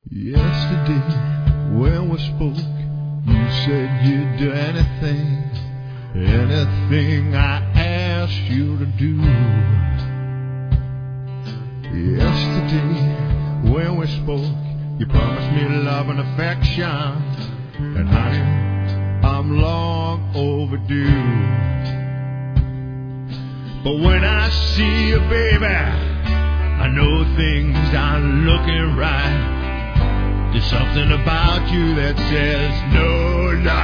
Yesterday, when we spoke, you said you'd do anything I asked you to do. Yesterday, when we spoke, you promised me love and affection, and honey, I'm long overdue. But when I see you, baby, I know things aren't looking right. There's something about you that says no, no,